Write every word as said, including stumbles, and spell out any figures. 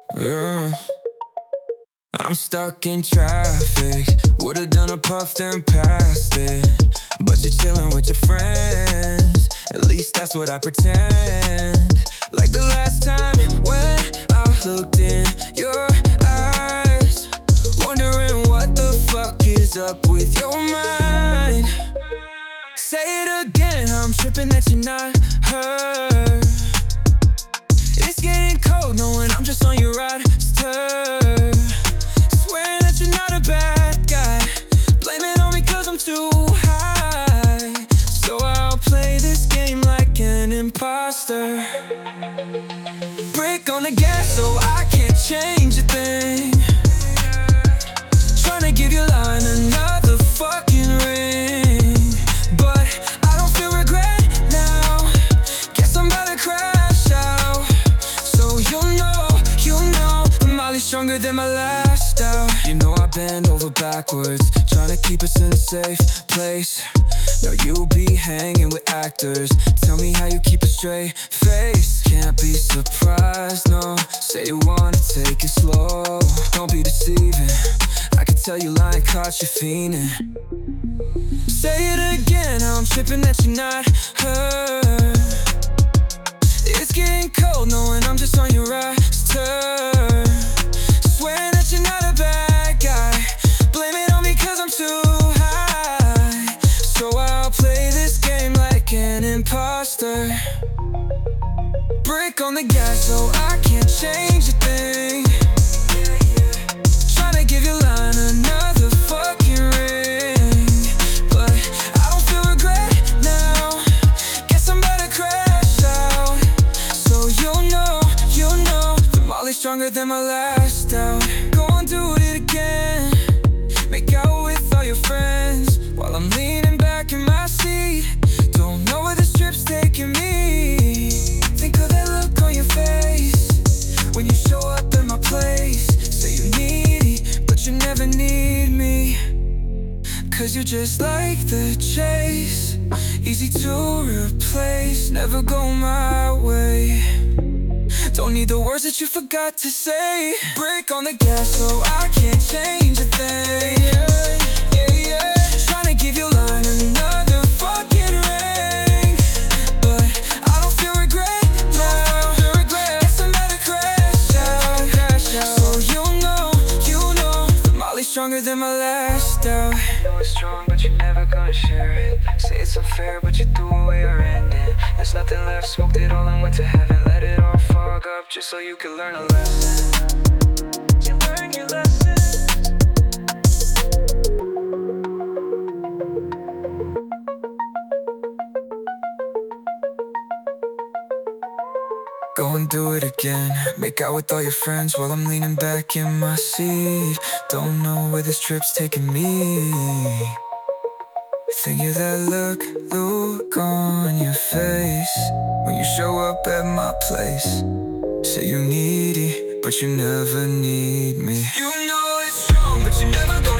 Yeah. I'm stuck in traffic. Would've done a puff then passed it, but you're chilling with your friends. At least that's what I pretend. Like the last time when I looked in your eyes, wondering what the fuck is up with your mind. Say it again, I'm tripping that you're not her. It's getting cold knowing I'm just on your roster. Swearing that you're not a bad guy, blame it on me cause I'm too high. So I'll play this game like an imposter. Break on the gas so I can't change a thing. Tryna give your line another fucking ring, but I don't feel regret now. Guess I'm about to crash out. So you'll know, you'll know I'm Molly stronger than my last out. You know I bend over backwards, tryna keep us in a safe place. Know you be hanging with actors. Tell me how you keep a straight face. Can't be surprised, no. Say you wanna take it slow, don't be deceiving. I can tell you lying caught you fiending. Say it again, I'm tripping that you're not her. It's getting cold knowing I'm just on your roster. Swearing that you're not a bad guy, blame it on me cause I'm too high. So I'll play this game like an imposter. Break on the gas so I can't change a thing. Tryna give your line another fucking ring, but I don't feel regret now. Guess I'm about to crash out. So you'll know, you'll know that Molly's stronger than my last out. Go and do it again. Make out with all your friends while I'm leaning back in my seat. Don't know where this trip's taking me. Think of that look on your face when you show up at my place. Say you needy, but you never need me, cause you're just like the chase. Easy to replace, never go my way. Don't need the words that you forgot to say. Break on the gas so I can't change a thing. Yeah, yeah, yeah. Tryna give your line another fucking ring, but I don't feel regret now. Guess I'm about to crash out, crash out. So you'll know, you'll know that Molly's stronger than my last out. You know it's strong but you're never gonna share it. Say it's unfair but you threw away your ending. There's nothing left, smoked it all and went to heaven. Let it all fog up just so you can learn a lesson. You learn your lesson. Go and do it again. Make out with all your friends while I'm leaning back in my seat. Don't know where this trip's taking me. Think of that look, look on your face when you show up at my place. Say you needy, but you never need me. You know it's strong, but you never gonna